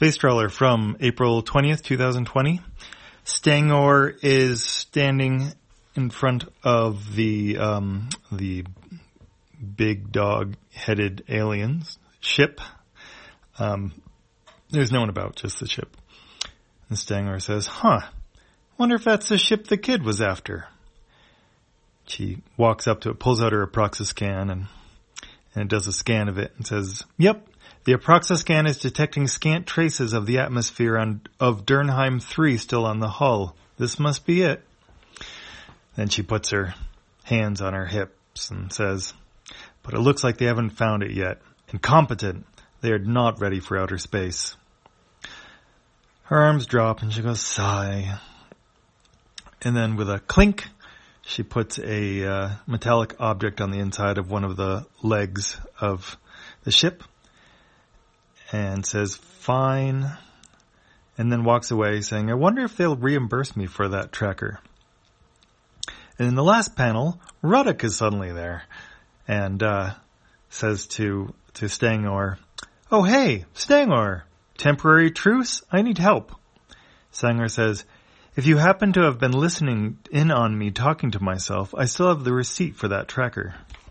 Space trawler from April 20th, 2020. Stangor is standing in front of the big dog-headed aliens ship. There's no one about, just the ship. And Stangor says, wonder if that's the ship the kid was after. She walks up to it, pulls out her Aproxascan, and it does a scan of it and says, yep, the Aproxascan is detecting scant traces of the atmosphere of Dernheim 3 still on the hull. This must be it. Then she puts her hands on her hips and says, but it looks like they haven't found it yet. Incompetent. They are not ready for outer space. Her arms drop and she goes, sigh. And then with a clink, she puts a metallic object on the inside of one of the legs of the ship and says, fine, and then walks away saying, I wonder if they'll reimburse me for that tracker. And in the last panel, Ruddock is suddenly there and says to Stangor, oh, hey, Stangor, temporary truce? I need help. Stangor says, if you happen to have been listening in on me talking to myself, I still have the receipt for that tracker.